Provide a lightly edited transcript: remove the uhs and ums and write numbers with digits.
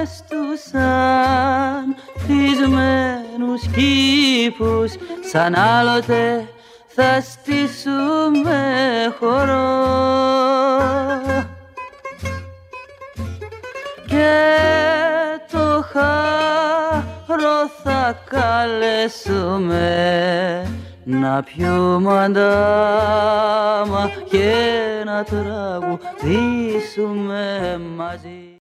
μες τους ανθισμένους κήπους σαν άλλοτε θα στήσουμε χορό και το χαρό θα καλέσουμε να πιούμε αντάμα και να τραγουδήσουμε μαζί.